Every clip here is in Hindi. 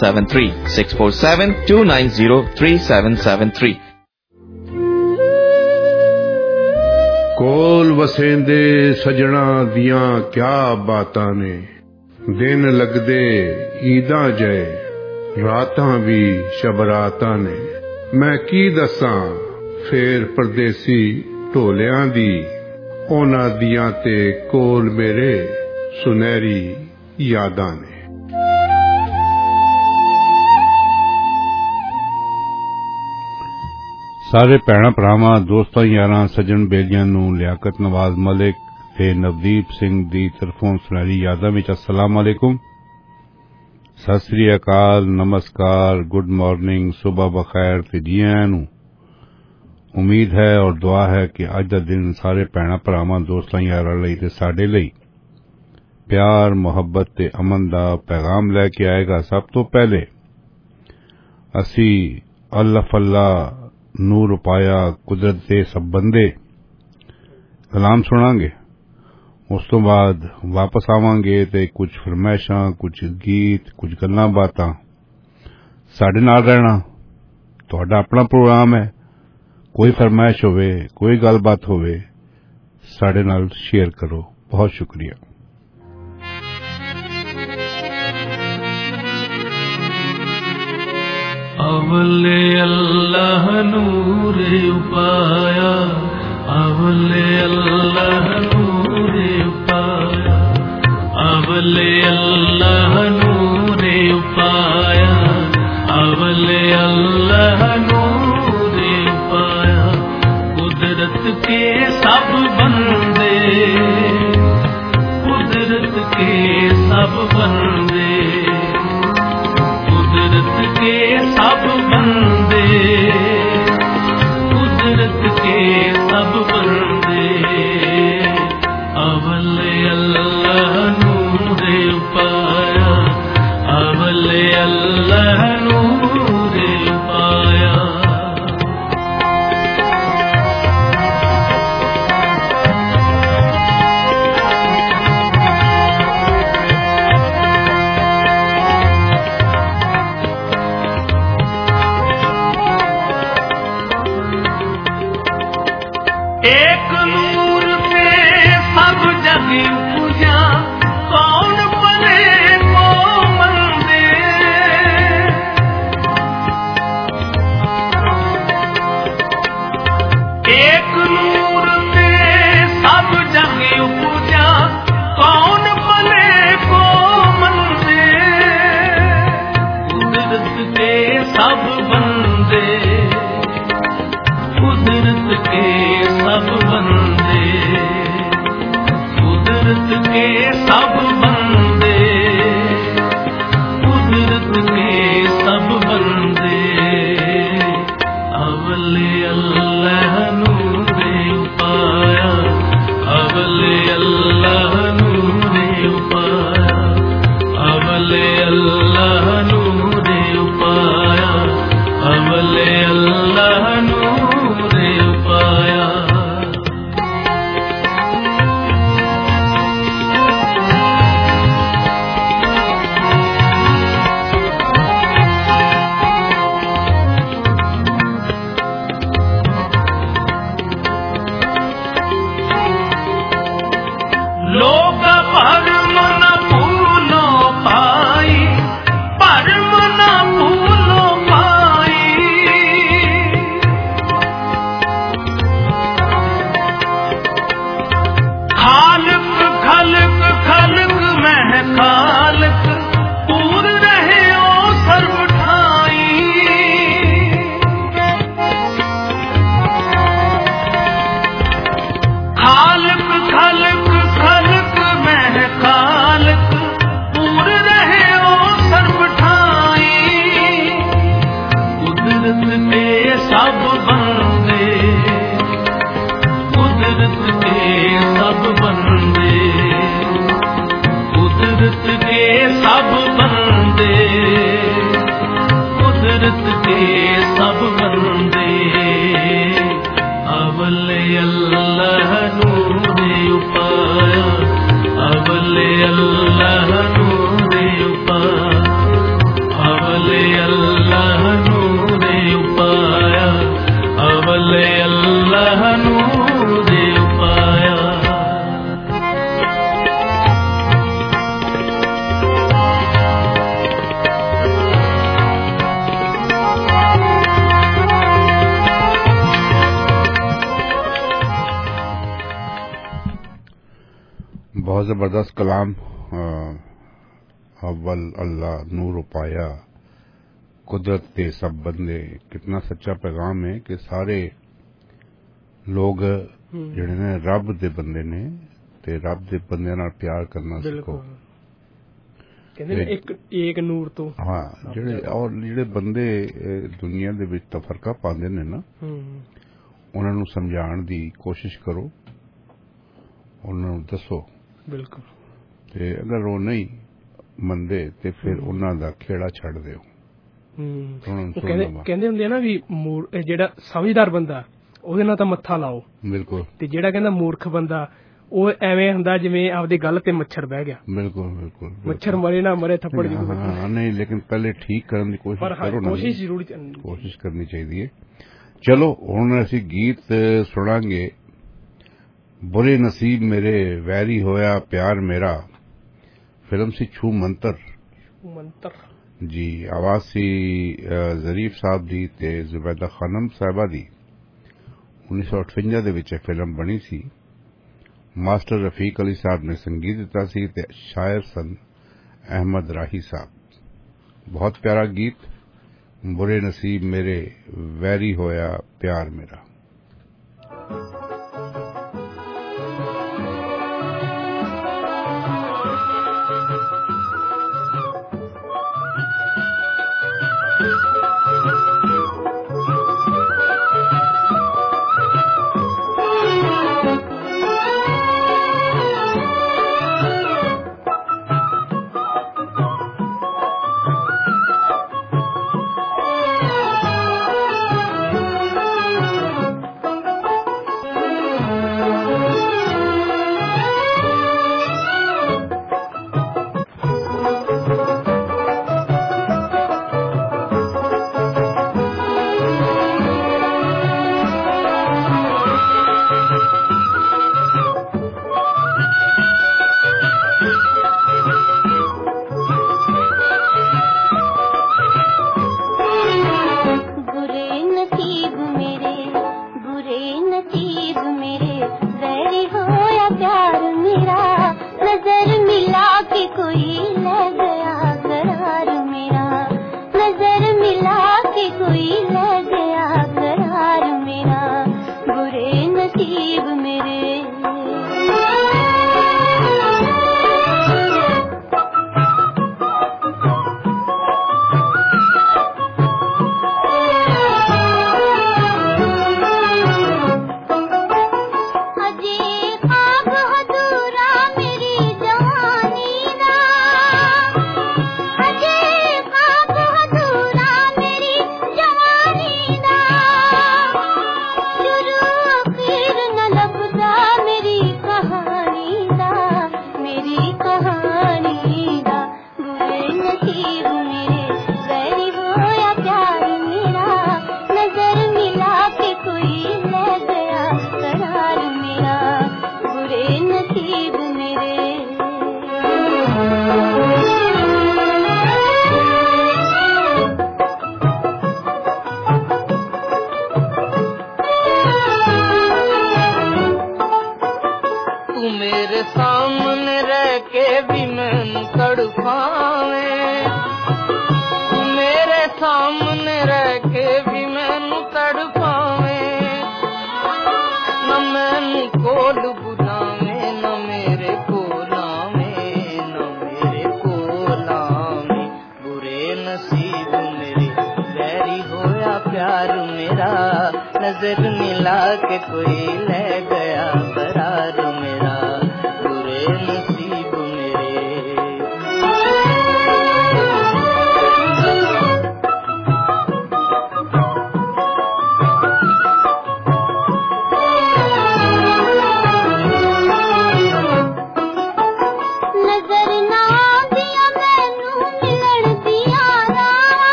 647 290 3773। कोल वसेंदे सजना दियां क्या बातां ने, दिन लगदे ईदां जय रातां भी शबरातां ने। मैं की दसां फेर परदेसी ढोलियां दी, उन्हां दियां ते कोल मेरे सुनहरी यादां ने। सारे भैणां भरावां दोस्तां यारां सज्जन बेलियां नूं लियाकत नवाज मलिक ते नवदीप सिंह दी तरफों सुनहरी यादां विच अस्सलाम वालेकुम, सत श्री अकाल, नमस्कार, गुड मॉर्निंग, सुबह बखैर ते जी आयां नूं। उम्मीद है और दुआ है कि अज दा दिन सारे भैणां भरावां दोस्तां यारां लई ते साडे लई प्यार मुहब्बत ते अमन दा पैगाम लैके आएगा। सब तो पहले असी अल्लाह फल्ला नूर पाया कुदरत दे सब बंदे कलाम सुनांगे, उस तो बाद वापस आवांगे ते कुछ फरमाइशां, कुछ गीत, कुछ गल्लां बातां साडे नाल रहना। तुहाडा अपना प्रोग्राम है, कोई फरमाइश होवे, कोई गलबात होवे, साडे नाल शेयर करो। बहुत शुक्रिया। अवले अल्लाह नूर उपाया, अवले अल्लाह नूर उपाया, अवले अल्लाह नूर उपाया, अवले अल्लाह नूर उपाया। कुदरत के सब बंदे, कुदरत के सब बंदे, कुदरत के सब बंदे, कुदरत के सब बंदे। अवले अल्लाह नूर पाया, अवले अल्लाह नूर पाया। एक नूर से सब जग पूजा, कौन बने को मंदे। एक नूर से सब जग पूजा, कौन बने को मंदे। कुदरत के सब बंदे, कुदरत के सब बंदे, कुदरत के सब बंदे, कुदरत के सब बंदे। अवले अल्लाह नूर पाया, अवले अल्लाह नूर पाया, अवले अल्लाह नूर पाया, अवले अल्लाह नूर पाया। जबरदस्त कलाम। अव्वल अल्लाह नूर पाया कुदरत के सब बंदे। कितना सच्चा पैगाम है कि सारे लोग जिहड़े ने रब दे बंदे ने ते रब दे बंदे नाल प्यार करना सीखो। एक नूर तो हाँ जिहड़े बंदे दुनिया दे विच तफरका पांदे ने ना उन्हां नूं समझाण दी कोशिश करो, उन्हां नूं दसो। बिल्कुल। ते अगर वो नहीं मनदे ते फिर उन्हां दा खेड़ा छड्ड दिओ। कहंदे हुंदे ना भी जेड़ा समझदार बंदा ਉਹਦੇ ਨਾਲ ਤਾਂ ਮੱਥਾ ਲਾਓ। बिल्कुल। ਤੇ ਜਿਹੜਾ ਕਹਿੰਦਾ ਮੂਰਖ ਬੰਦਾ ਉਹ ਐਵੇਂ ਹੁੰਦਾ ਜਿਵੇਂ ਆਪਦੀ ਗੱਲ ਤੇ ਮੱਛਰ ਬਹਿ ਗਿਆ। बिल्कुल बिल्कुल। मच्छर मरे ना मरे थप्पड़ जरूर। हाँ नहीं, लेकिन पहले ठीक करने की कोशिश करो ना। कोशिश जरूर कोशिश करनी चाहिए। चलो हुण असीं गीत सुनांगे। बुरे नसीब मेरे वैरी होया प्यार मेरा, फिल्म सी छू मंतर जी। आवाज सी जरीफ साहब दी ते जुबैदा खानम साहिबा दी। 1958 दे विच फिल्म बनी सी। मास्टर रफीक अली साहब ने संगीत दिता सी ते शायर सन अहमद राही साहब। बहुत प्यारा गीत, बुरे नसीब मेरे वैरी होया प्यार मेरा।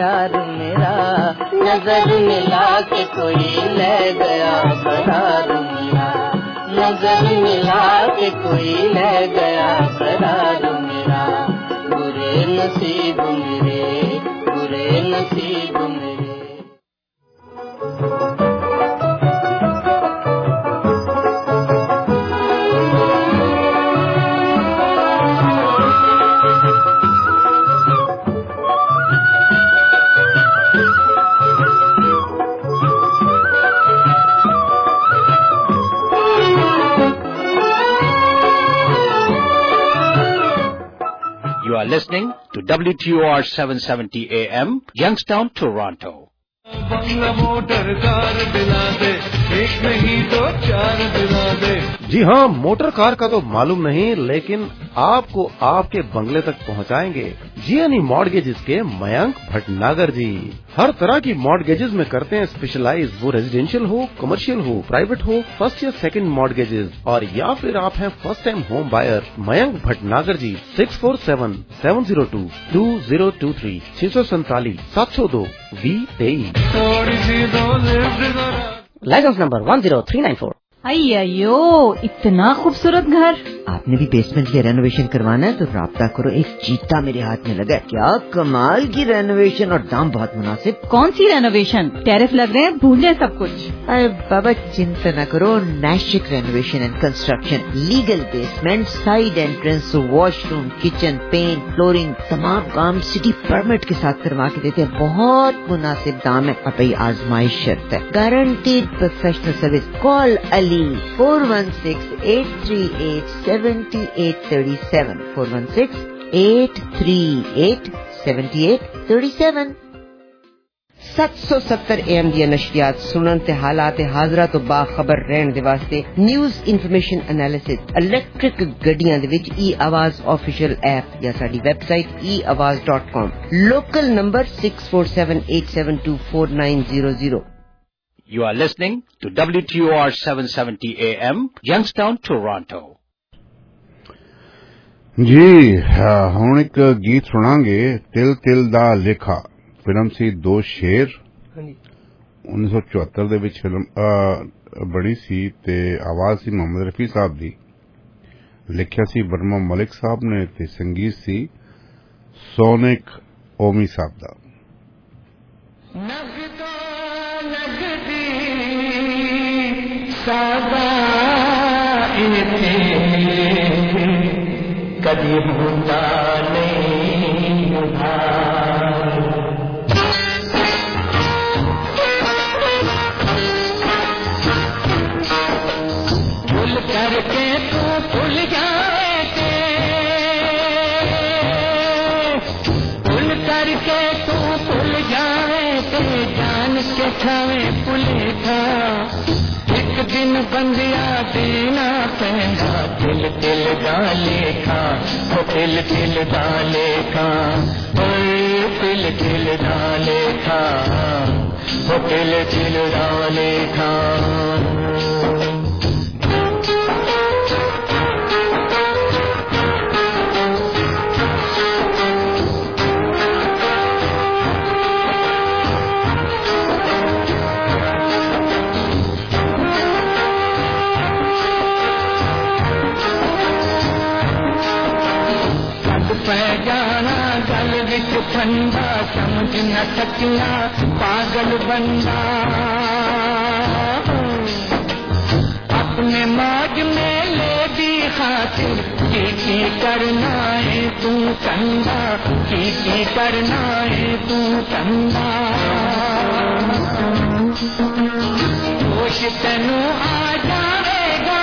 प्यार मेरा, नजर मिला के कोई ले गया करार मेरा, नजर मिला के कोई ले गया करार मेरा, बुरे नसीब मेरे, बुरे नसीब मेरे। You are listening to WTOR 770 AM, Youngstown, Toronto. बंगला मोटर कार दिला दे, एक नहीं तो चार दिला दे। जी हाँ, मोटर कार का तो मालूम नहीं, लेकिन आपको आपके बंगले तक पहुँचाएंगे जीएनई मॉर्गेजेस के मयंक भटनागर जी। हर तरह की मॉर्गेजेस में करते हैं स्पेशलाइज, वो रेजिडेंशियल हो, कमर्शियल हो, प्राइवेट हो, फर्स्ट या सेकंड मॉर्गेजेस, और या फिर आप हैं first time home buyer. Mayank Bhatnagar ji 647-702-2023 647-702-2023। Licence number 10394। अय्यो, इतना खूबसूरत घर। आपने भी बेसमेंट के रेनोवेशन करवाना है तो राब्ता करो, एक चीता मेरे हाथ में लगा है। क्या कमाल की रेनोवेशन और दाम बहुत मुनासिब। कौन सी रेनोवेशन? टैरिफ लग रहे हैं, भूल जाए सब कुछ। अरे बाबा चिंता न करो, नैशिक renovation and construction, legal basement, side entrance, washroom, kitchen, paint, flooring, तमाम काम सिटी परमिट के साथ करवा के देते हैं। बहुत मुनासिब दाम है और भाई आजमाइश शर्त है, guaranteed professional service. Call Ali 416-838-7837 416-838-7837। 770 AM दी नशरियात सुनन ते हालात हाजरा तो बाखबर रहन दे वास्ते न्यूज़ इन्फॉर्मेशन एनालिसिस इलेक्ट्रिक गड्डियां दे विच ई आवाज ऑफिशियल ऐप या साडी website eawaz.com। Local number 6478724900। You are listening to WTOR 770 AM, Youngstown, Toronto. जी ਹੁਣ ਇੱਕ ਗੀਤ ਸੁਣਾਂਗੇ। ਤਿਲ ਤਿਲ ਦਾ ਲੇਖਾ ਫਿਲਮ ਸੀ ਦੋ ਸ਼ੇਰ। 1974 ਦੇ ਵਿੱਚ ਫਿਲਮ ਬਣੀ ਸੀ ਤੇ ਆਵਾਜ਼ ਸੀ ਮੁਹੰਮਦ ਰਫੀ ਸਾਹਿਬ ਦੀ, ਲਿਖਿਆ ਸੀ ਬਰਮਾ ਮਲਿਕ ਸਾਹਿਬ ਨੇ ਤੇ ਸੰਗੀਤ ਸੀ ਸੋਨਿਕ ਓਮੀ ਸਾਹਿਬ ਦਾ। कभी होता नहीं उधार, भूल करके तू भूल जाए थे, भूल करके तू भूल जाए थे, जान के छावे भूले था, एक दिन बंदिया देना पैंदा, दिल दिल डाले खा, वो दिल दिल डाले खा, दिल दिल डाले खा, वो दिल दिल डाले खा। ठंडा समझ न सकिया पागल बंदा, अपने मौज में ले दी खातिर की करना है तू कंदा, की करना है तू कंदा, होश तेनू आ जाएगा,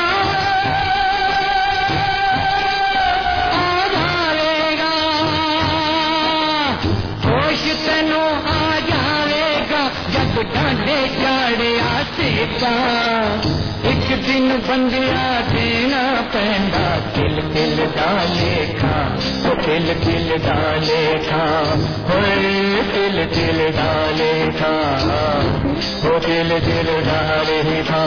डांडे चाड़े आसेगा, एक दिन बंदिया देना पैंदा, दिल दिल डाले खा, वो दिल दिल डाले खा, दिल दिल डाले खा, वो दिल दिल डाले खा।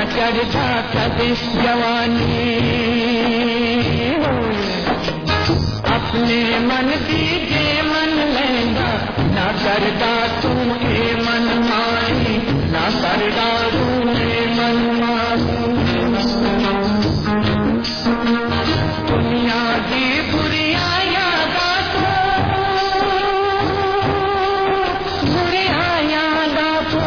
चढ़दा कदे जवानी अपने मन दी जे मन लैंदा ना करदा तू ए मन माई ना करदा तू ए मन माई दुनिया दी बुरिया यादा तो बुरिया यादा तो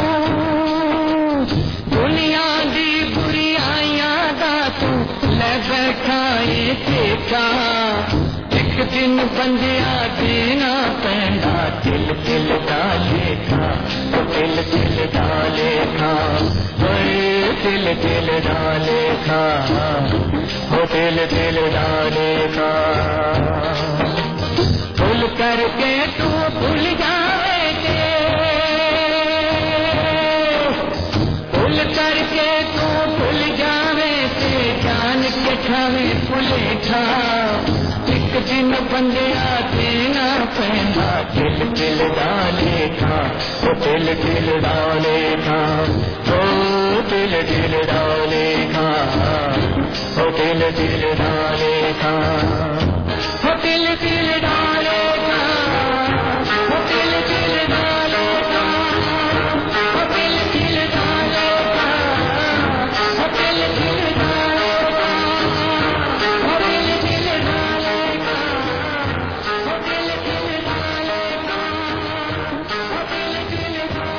दुनिया दी बुरिया यादा तो ले बैठा ये देखा एक दिन बंदिया देना पैंदा दिल दिल डाले खा दिल दिल डाले खा दिल दिल डाले खा हो दिल दिल डाले खा भूल करके तू भूल जाएगे भूल करके तू भूल जावे ते जान के खावे भूले खा एक दिन बंदिया देना पैंदा दिल दिल डाले खा ओ दिल दिल डाले खा ओ दिल दिल डाले खा ओ दिल दिल डाले खा ओ दिल दिल डाले खा ओ दिल दिल डाले खा ओ दिल दिल डाले खा ओ दिल दिल डाले खा ओ दिल दिल डाले खा ओ दिल दिल डाले खा ओ दिल दिल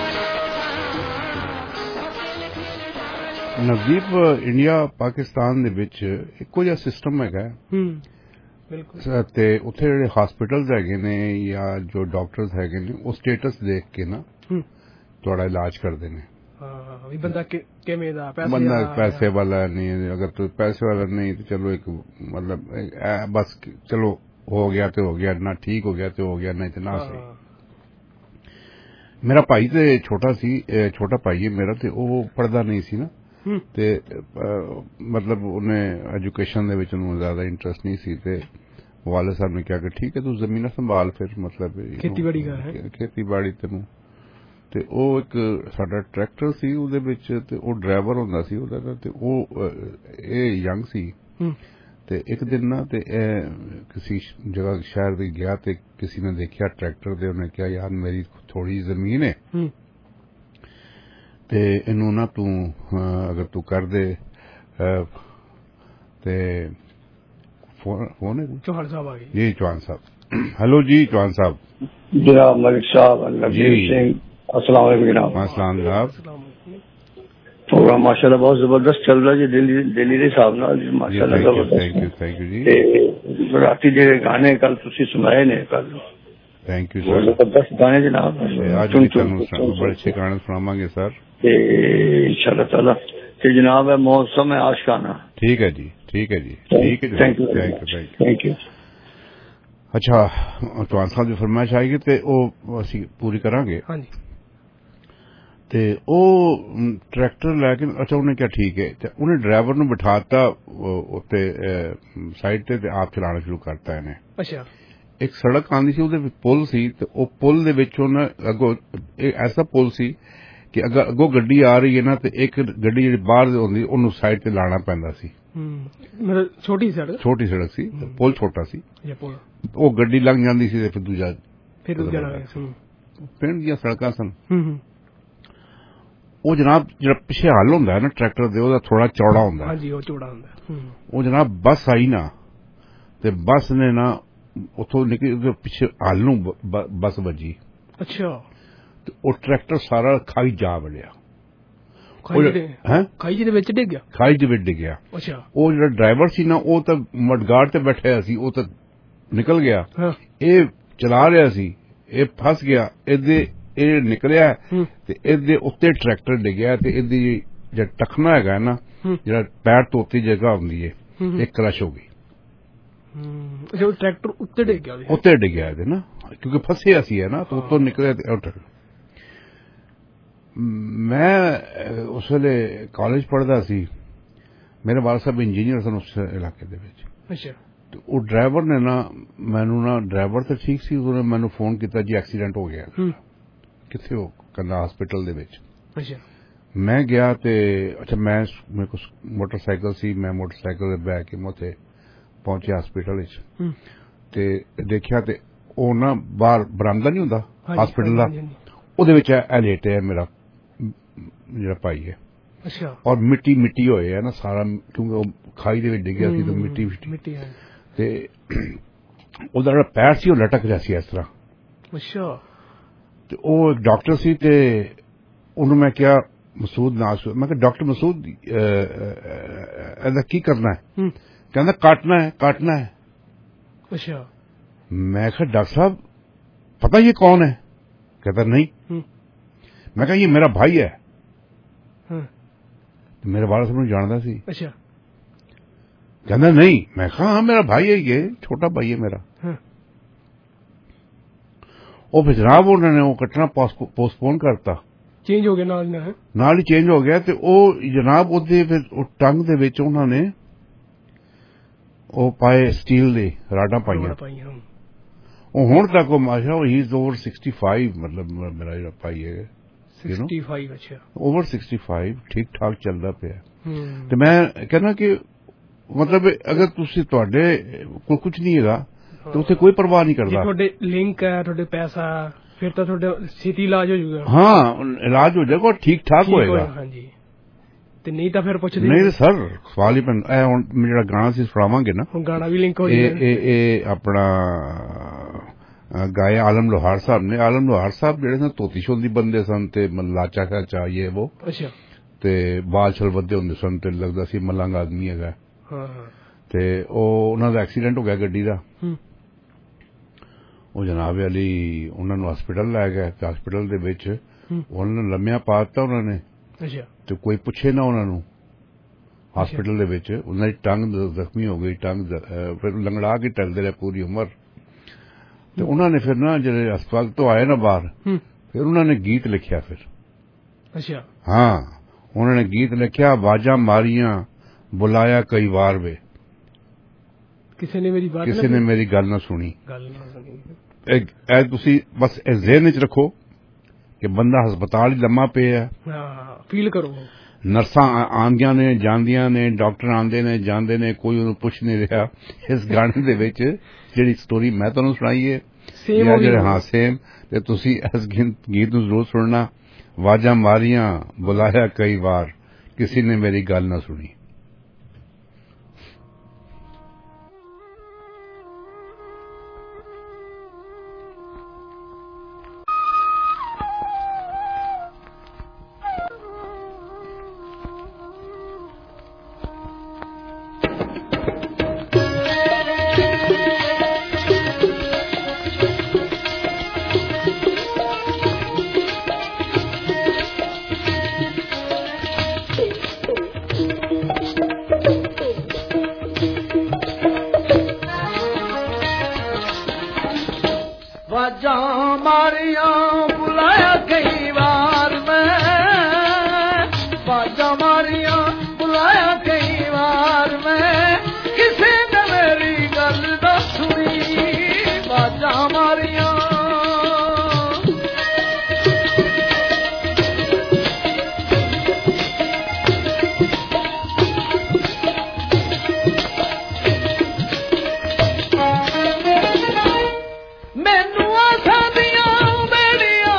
ਨਵਦੀਪ ਇੰਡੀਆ ਪਾਕਿਸਤਾਨ ਦੇ ਵਿੱਚ ਇੱਕੋ ਜਿਹਾ ਸਿਸਟਮ ਹੈਗਾ ਬਿਲਕੁਲ ਤੇ ਉੱਥੇ ਜਿਹੜੇ ਹਸਪੀਟਲਸ ਹੈਗੇ ਨੇ ਜਾਂ ਜੋ ਡਾਕਟਰਸ ਹੈਗੇ ਨੇ ਉਹ ਸਟੇਟਸ ਦੇਖ ਕੇ ਨਾ ਤੁਹਾਡਾ ਇਲਾਜ ਕਰਦੇ ਨੇ ਹਾਂ ਵੀ ਬੰਦਾ ਕਿਵੇਂ ਦਾ ਬੰਦਾ ਪੈਸੇ ਵਾਲਾ ਨਹੀਂ ਅਗਰ ਤੂੰ ਪੈਸੇ ਵਾਲਾ ਨਹੀਂ ਤੇ ਚਲੋ ਇੱਕ ਮਤਲਬ ਬਸ ਚਲੋ ਹੋ ਗਿਆ ਤੇ ਹੋ ਗਿਆ ਨਾ ਠੀਕ ਹੋ ਗਿਆ ਤੇ ਹੋ ਗਿਆ ਨਹੀਂ ਤੇ ਨਾ ਸਹੀ ਮੇਰਾ ਭਾਈ ਤੇ ਛੋਟਾ ਭਾਈ ਹੈ ਮੇਰਾ ਤੇ ਉਹ ਪੜ੍ਹਦਾ ਨਹੀਂ ਸੀ ਨਾ ਤੇ ਮਤਲਬ ਉਹਨੇ ਐਜੂਕੇਸ਼ਨ ਦੇ ਵਿੱਚ ਉਹਨੂੰ ਜ਼ਿਆਦਾ ਇੰਟਰਸਟ ਨਹੀਂ ਸੀ ਤੇ ਵਾਲੇ ਸਾਹਿਬ ਨੇ ਕਿਹਾ ਕਿ ਠੀਕ ਹੈ ਤੂੰ ਜ਼ਮੀਨਾਂ ਸੰਭਾਲ ਫਿਰ ਮਤਲਬ ਖੇਤੀਬਾੜੀ ਕਰ ਹੈ ਖੇਤੀਬਾੜੀ ਤੈਨੂੰ ਤੇ ਉਹ ਇੱਕ ਸਾਡਾ ਟਰੈਕਟਰ ਸੀ ਉਹਦੇ ਵਿੱਚ ਤੇ ਉਹ ਡਰਾਈਵਰ ਹੁੰਦਾ ਸੀ ਉਹਦਾ ਤੇ ਉਹ ਇਹ ਯੰਗ ਸੀ ਤੇ ਇੱਕ ਦਿਨ ਨਾ ਤੇ ਕਿਸੇ ਜਗ੍ਹਾ ਸ਼ਹਿਰ ਦੇ ਗਿਆ ਤੇ ਕਿਸੇ ਨੇ ਦੇਖਿਆ ਟਰੈਕਟਰ ਤੇ ਉਹਨੇ ਕਿਹਾ ਯਾਰ ਮੇਰੀ ਥੋੜੀ ਜ਼ਮੀਨ ਹੈ ਤੇ ਇਹਨੂੰ ਨਾ ਤੂੰ ਅਗਰ ਤੂੰ ਕਰ ਦੇ ਤੇ ਫੋਨ ਹੈ ਚੌਹਾਨ ਸਾਹਿਬ ਆ ਗਏ ਜੀ ਚੌਹਾਨ ਸਾਹਿਬ ਹੈਲੋ ਜੀ ਚੌਹਾਨ ਸਾਹਿਬ जनाब मलिक साहब नवीर सिंह अस्सलाम वालेकुम जनाब अस्सलाम जनाब प्रोग्राम माशाल्लाह बहुत जबरदस्त चल रहा है दिल्ली ਦੇ ਹਿਸਾਬ ਨਾਲ माशाल्लाह जबरदस्त थैंक यू जी ਤੇ ਰਾਤੀ ਜਿਹੜੇ ਗਾਣੇ ਕੱਲ ਤੁਸੀਂ ਸੁਣਾਏ ਨੇ ਕੱਲ थैंक यू सर जबरदस्त गाने जनाब आज भी बड़े अच्छे गाने सुनावांगे सर ਤੇ इंशाल्लाह ताला ਤੇ जनाब है मौसम है आशिकाना ठीक है जी ठीक है जी ठीक है थैंक यू ਅੱਛਾ ਚੌਹਾਨ ਸਾਹਿਬ ਦੀ ਫਰਮਾਇਸ਼ ਆਏਗੀ ਤੇ ਉਹ ਅਸੀਂ ਪੂਰੀ ਕਰਾਂਗੇ ਹਾਂਜੀ ਤੇ ਉਹ ਟਰੈਕਟਰ ਲੈ ਕੇ ਅੱਛਾ ਉਹਨੇ ਕਿਹਾ ਠੀਕ ਹੈ ਤੇ ਉਹਨੇ ਡਰਾਈਵਰ ਨੂੰ ਬਿਠਾਤਾ ਉੱਤੇ ਸਾਈਡ ਤੇ ਆਪ ਚਲਾਉਣਾ ਸ਼ੁਰੂ ਕਰਤਾ ਇਹਨੇ ਅੱਛਾ ਇੱਕ ਸੜਕ ਆਉਂਦੀ ਸੀ ਉਹਦੇ ਵਿੱਚ ਪੁਲ ਸੀ ਤੇ ਉਹ ਪੁਲ ਦੇ ਵਿੱਚ ਉਹਨਾਂ ਅੱਗੋਂ ਇਹ ਐਸਾ ਪੁਲ ਸੀ ਕਿ ਅਗਰ ਅੱਗੋਂ ਗੱਡੀ ਆ ਰਹੀ ਹੈ ਨਾ ਤੇ ਇੱਕ ਗੱਡੀ ਜਿਹੜੀ ਬਾਹਰ ਹੁੰਦੀ ਉਹਨੂੰ ਸਾਈਡ ਤੇ ਲਾਉਣਾ ਪੈਂਦਾ ਸੀ ਮਤਲਬ ਛੋਟੀ ਸੜਕ ਸੀ ਪੁਲ ਛੋਟਾ ਸੀ ਪੁਲ ਉਹ ਗੱਡੀ ਲੰਘ ਜਾਂਦੀ ਸੀ ਤੇ ਫਿਰ ਦੂਜਾ ਪਿੰਡ ਦੀਆਂ ਸੜਕਾਂ ਸਨ ਉਹ ਜਨਾਬ ਜਿਹੜਾ ਪਿੱਛੇ ਹੱਲ ਹੁੰਦਾ ਹੈ ਨਾ ਟਰੈਕਟਰ ਦੇ ਉਹਦਾ ਥੋੜਾ ਚੌੜਾ ਹੁੰਦਾ ਹਾਂਜੀ ਉਹ ਚੌੜਾ ਹੁੰਦਾ ਉਹ ਜਨਾਬ ਬੱਸ ਆਈ ਨਾ ਤੇ ਬੱਸ ਨੇ ਨਾ ਉੱਥੋਂ ਨਿਕਲ ਪਿੱਛੇ ਹੱਲ ਨੂੰ ਬੱਸ ਵੱਜੀ ਅੱਛਾ ਤੇ ਉਹ ਟਰੈਕਟਰ ਸਾਰਾ ਖਾਈ ਜਾ ਵੜਿਆ ਖਾਈ ਦੇ ਵਿੱਚ ਡਿੱਗ ਗਿਆ ਅੱਛਾ ਉਹ ਜਿਹੜਾ ਡਰਾਈਵਰ ਸੀ ਨਾ ਉਹ ਤਾਂ ਮਡਗਾੜ ਤੇ ਬੈਠਿਆ ਸੀ ਉਹ ਤਾਂ ਨਿਕਲ ਗਿਆ ਇਹ ਚਲਾ ਰਿਹਾ ਸੀ ਇਹ ਫਸ ਗਿਆ ਇਹ ਨਿਕਲਿਆ ਤੇ ਇਹਦੇ ਉੱਤੇ ਟਰੈਕਟਰ ਡਿੱਗਿਆ ਤੇ ਇਹਦੀ ਜਿਹੜਾ ਟਖਨਾ ਹੈਗਾ ਨਾ ਜਿਹੜਾ ਪੈਰ ਤੋਂ ਉੱਤੇ ਜਗ੍ਹਾ ਹੁੰਦੀ ਹੈ ਇਹ ਕ੍ਰਸ਼ ਹੋ ਗਈ ਜੋ ਟਰੈਕਟਰ ਉੱਤੇ ਡਿੱਗਿਆ ਇਹਦੇ ਨਾ ਕਿਉਂਕਿ ਫਸਿਆ ਸੀ ਨਾ ਤਾਂ ਉੱਤੋਂ ਨਿਕਲਿਆ ਤੇ ਮੈਂ ਉਸ ਵੇਲੇ ਕਾਲਜ ਪੜ੍ਹਦਾ ਸੀ ਮੇਰੇ ਵਾਲ ਸਾਹਿਬ ਇੰਜੀਨੀਅਰ ਸਨ ਉਸ ਇਲਾਕੇ ਦੇ ਵਿੱਚ ਅੱਛਾ ਉਹ ਡਰਾਈਵਰ ਨੇ ਨਾ ਮੈਨੂੰ ਨਾ ਡਰਾਈਵਰ ਤਾਂ ਠੀਕ ਸੀ ਉਹਨੇ ਮੈਨੂੰ ਫੋਨ ਕੀਤਾ ਜੀ ਐਕਸੀਡੈਂਟ ਹੋ ਗਿਆ ਕਿੱਥੇ ਹੋ ਕਹਿੰਦਾ ਹਸਪੀਟਲ ਦੇ ਵਿੱਚ ਅੱਛਾ मैं गया ते अच्छा मेरे को मोटरसाइकिल सी, मैं मोटरसाइकिल ते बैठ के मैं उत्थे पहुंचे हॉस्पिटल च ते देखिया ते ਉਹ ਨਾ ਬਾਹਰ ਬਰਾਮਦਾ ਨਹੀਂ ਹੁੰਦਾ ਹਸਪੀਟਲ ਦਾ, ਉਹਦੇ ਵਿੱਚ ਇਹ ਲੇਟਿਆ ਮੇਰਾ ਜਿਹੜਾ ਭਾਈ ਹੈ। ਅੱਛਾ। ਔਰ ਮਿੱਟੀ ਮਿੱਟੀ ਹੋਏ ਹੈ ਨਾ ਸਾਰਾ, ਕਿਉਂਕਿ ਉਹ ਖਾਈ ਦੇ ਵਿੱਚ ਡਿੱਗਿਆ ਸੀ ਤੇ ਮਿੱਟੀ ਤੇ ਉਹਦਾ ਜਿਹੜਾ ਪੈਰ ਸੀ ਉਹ ਲਟਕ ਰਿਹਾ ਸੀ ਇਸ ਤਰ੍ਹਾਂ। ਅੱਛਾ। ਤੇ ਉਹ ਇੱਕ ਡਾਕਟਰ ਸੀ ਤੇ ਉਹਨੂੰ ਮੈਂ ਕਿਹਾ ਮਸੂਦ ਨਾਸ, ਮੈਂ ਕਿਹਾ ਡਾਕਟਰ ਮਸੂਦ ਇਹਦਾ ਕੀ ਕਰਨਾ ਹੈ? ਕਹਿੰਦਾ काटना है। अच्छा। मैं कहा डॉक्टर साहब पता ये कौन है? कहता नहीं। मैं कहा ये मेरा भाई है। तो मेरे बारे से जानता सी। अच्छा। कहता नहीं। मैं कहा हाँ मेरा भाई है, ये छोटा भाई है मेरा। और फिर जनाब उन्होंने वो कटना पोस्टपोन करता, चेंज हो गया नाल ही चेंज हो गया। तो जनाब ओदे फिर टंग दे विच उन्होंने ਉਹ ਪਾਏ ਸਟੀਲ ਦੇ ਰਾਡਾਂ ਪਾਈਆਂ। ਉਹ ਹੁਣ ਤੱਕ ਉਹ ਮਾਸ਼ਾ ਹੀ ਇਜ਼ ਓਵਰ 65, ਮਤਲਬ ਮੇਰਾ ਜਿਹੜਾ ਭਾਈ ਹੈ 65। ਅੱਛਾ। ਓਵਰ 65 ਠੀਕ ਠਾਕ ਚੱਲਦਾ ਪਿਆ। ਤੇ ਮੈਂ ਕਹਿੰਦਾ ਕਿ ਮਤਲਬ ਅਗਰ ਤੁਸੀਂ ਤੁਹਾਡੇ ਕੋਲ ਕੁਝ ਨਹੀਂ ਹੈਗਾ ਤੇ ਉੱਥੇ ਕੋਈ ਪਰਵਾਹ ਨਹੀਂ ਕਰਦਾ। ਤੁਹਾਡੇ ਲਿੰਕ ਹੈ, ਤੁਹਾਡੇ ਪੈਸਾ, ਫਿਰ ਤਾਂ ਤੁਹਾਡਾ ਛੇਤੀ ਇਲਾਜ ਹੋ ਜਾਊਗਾ। ਹਾਂ ਇਲਾਜ ਹੋ ਜਾਏਗਾ, ਠੀਕ ਠਾਕ ਹੋਏਗਾ। ਹਾਂਜੀ। ਤੇ ਨਹੀਂ ਤਾਂ ਫਿਰ ਪੁੱਛਦੇ ਨਹੀਂ ਸਰ, ਸਵਾਲ ਹੀ ਹੁਣ ਜਿਹੜਾ ਗਾਣਾ ਸੀ ਸੁਣਾਵਾਂਗੇ ਨਾ, ਗਾਣਾ ਵੀ ਲਿੰਕ ਹੋ ਜਾਏਗਾ। ਇਹ ਆਪਣਾ ਗਾਇਆ ਆਲਮ ਲੋਹਾਰ ਸਾਹਿਬ ਨੇ। ਆਲਮ ਲੋਹਾਰ ਸਾਹਿਬ ਜਿਹੜੇ ਸਨ ਧੋਤੀ ਛੋਲਦੀ ਬੰਦੇ ਸਨ ਤੇ ਲਾਚਾ ਖਾਚਾ ਇਹ ਉਹ। ਅੱਛਾ। ਤੇ ਬਾਲ ਛਲ ਵੱਧੇ ਹੁੰਦੇ ਸਨ ਤੇ ਲੱਗਦਾ ਸੀ ਮਲੰਗ ਆਦਮੀ ਹੈਗਾ। ਤੇ ਉਹ ਉਹਨਾਂ ਦਾ ਐਕਸੀਡੈਂਟ ਹੋ ਗਿਆ ਗੱਡੀ ਦਾ। ਉਹ ਜਨਾਬ ਅਲੀ ਉਹਨਾਂ ਨੂੰ ਹਸਪੀਟਲ ਲੈ ਗਏ ਤੇ ਹਸਪੀਟਲ ਦੇ ਵਿੱਚ ਉਹਨਾਂ ਨੂੰ ਲੰਮਿਆਂ ਪਾ ਦਿੱਤਾ ਉਹਨਾਂ ਨੇ। ਅੱਛਾ। ਤੇ ਕੋਈ ਪੁੱਛੇ ਨਾ ਉਹਨਾਂ ਨੂੰ ਹਸਪੀਟਲ ਦੇ ਵਿੱਚ। ਉਹਨਾਂ ਦੀ ਟੰਗ ਜ਼ਖਮੀ ਹੋ ਗਈ, ਟੰਗ ਫਿਰ ਲੰਗੜਾ ਕੇ ਟਲਦੇ ਰਹੇ ਪੂਰੀ ਉਮਰ। ਤੇ ਉਹਨਾਂ ਨੇ ਫਿਰ ਨਾ ਜਿਹੜੇ ਹਸਪਤਾਲ ਤੋਂ ਆਏ ਨਾ ਬਾਹਰ, ਫਿਰ ਉਹਨਾਂ ਨੇ ਗੀਤ ਲਿਖਿਆ ਫਿਰ। ਅੱਛਾ। ਹਾਂ ਉਹਨਾਂ ਨੇ ਗੀਤ ਲਿਖਿਆ, ਆਵਾਜ਼ਾਂ ਮਾਰੀਆਂ ਬੁਲਾਇਆ ਕਈ ਵਾਰ ਵੇ, ਕਿਸੇ ਨੇ ਮੇਰੀ ਗੱਲ ਨਾ ਸੁਣੀ। ਇਹ ਤੁਸੀਂ ਬਸ ਇਹ ਜ਼ਿਹਨ 'ਚ ਰੱਖੋ ਕਿ ਬੰਦਾ ਹਸਪਤਾਲ 'ਚ ਲੰਮਾ ਪਿਆ, ਫੀਲ ਕਰੋ। ਨਰਸਾਂ ਆਉਂਦੀਆਂ ਨੇ ਜਾਂਦੀਆਂ ਨੇ, ਡਾਕਟਰ ਆਉਂਦੇ ਨੇ ਜਾਂਦੇ ਨੇ, ਕੋਈ ਉਹਨੂੰ ਪੁੱਛ ਨਹੀਂ ਰਿਹਾ। ਇਸ ਗਾਣੇ ਦੇ ਵਿੱਚ ਜਿਹੜੀ ਸਟੋਰੀ ਮੈਂ ਤੁਹਾਨੂੰ ਸੁਣਾਈ ਹੈ ਸੇਮ, ਤੇ ਤੁਸੀਂ ਇਸ ਗੀਤ ਨੂੰ ਜ਼ਰੂਰ ਸੁਣਨਾ। ਆਵਾਜ਼ਾਂ ਮਾਰੀਆਂ ਬੁਲਾਇਆ ਕਈ ਵਾਰ, ਕਿਸੇ ਨੇ ਮੇਰੀ ਗੱਲ ਨਾ ਸੁਣੀ। ਮੈਨੂੰ ਆਸਾਂ ਦੀਆਂ ਬੇੜੀਆਂ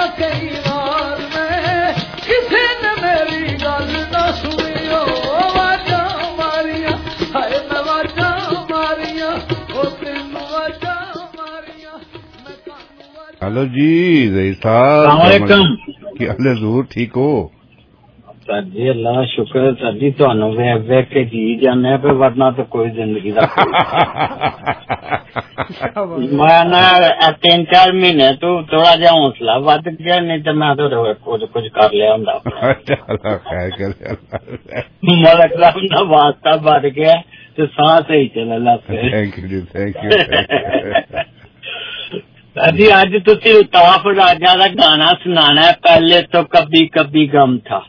कई बार में किसी ने मेरी गल ना सुनी वाजा मारिया हाय मैं वाजा मारिया ओ तेन वाजा मारिया। हेलो जी जय साहब क्या हाल है हजूर ठीक हो? सर जी अल्लाह शुक्र सर जी ਤੁਹਾਨੂੰ ਵੇਖ ਕੇ ਜੀ ਜਾਂਦੇ पे वरना तो कोई जिंदगी का मैं ना 3-4 महीने तो थोड़ा जा हौसला वध गया नहीं तो मैं तो कुछ कर लिया होंगे मलक साहब ना वास्ता बढ़ गया तो सांस ही चल थैंक यू जी अज तुसी अल्ताफ राजा का गाना सुनाना है पहले तो कभी कभी गम था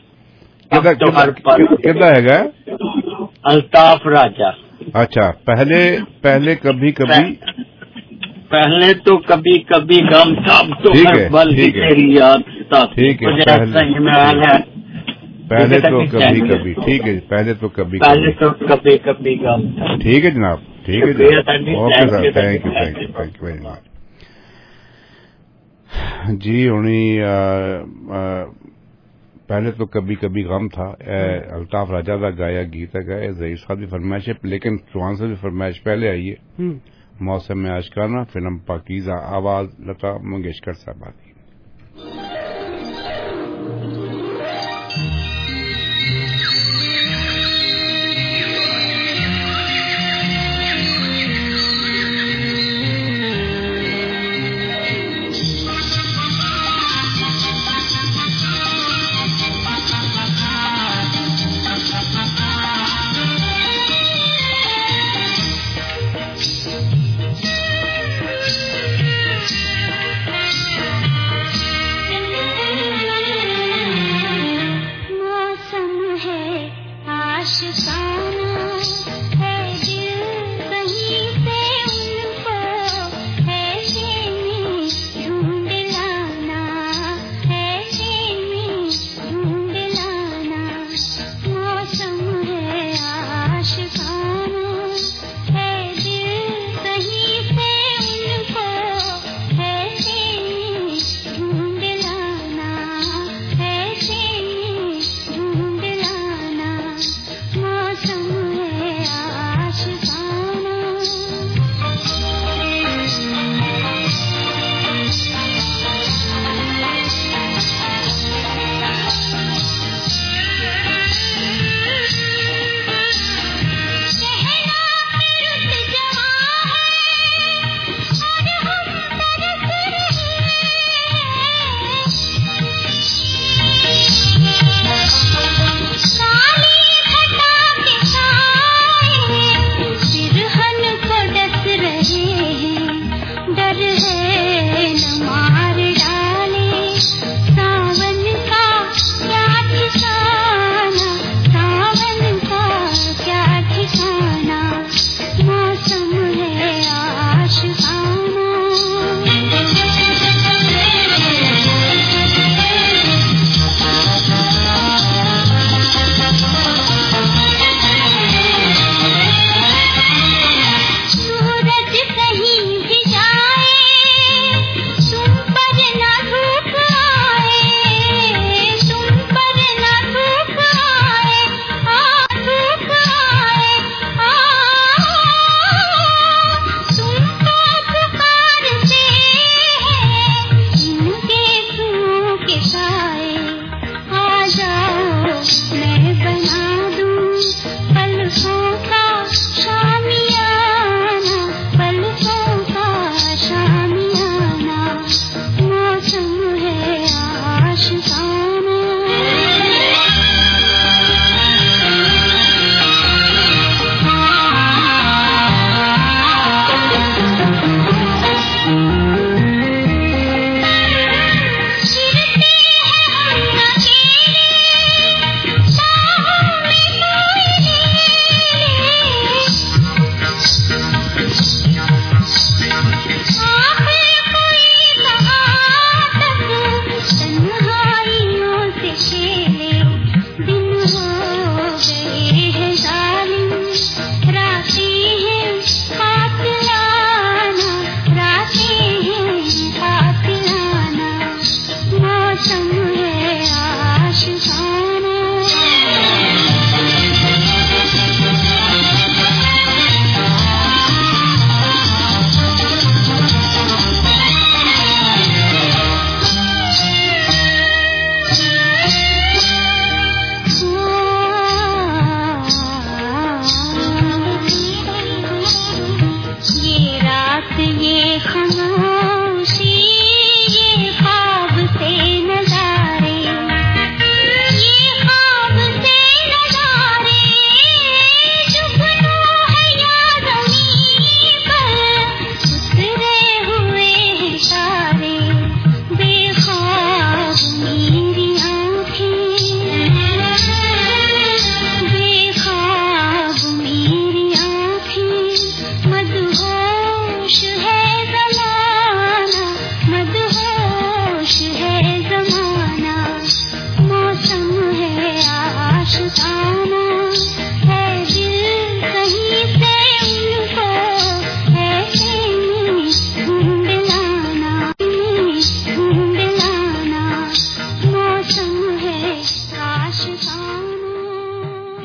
कितना है अल्ताफ राजा। अच्छा पहले कभी पहले तो कभी कभी गम था तो बल की तेरी याद था। ठीक है पहले तो कभी कभी ठीक है पहले तो कभी कभी गम था। ठीक है जनाब ठीक है okay sir thank you very much जी। उन्हीं पहले तो कभी कभी गम था अल्ताफ राजा का गाया गीत है गाया ज़हीर साहब की फरमाइश है लेकिन चौहान साहब की फरमाइश पहले आई है मौसम में आशिकाना फिल्म पाकीज़ा आवाज लता मंगेशकर साहब की।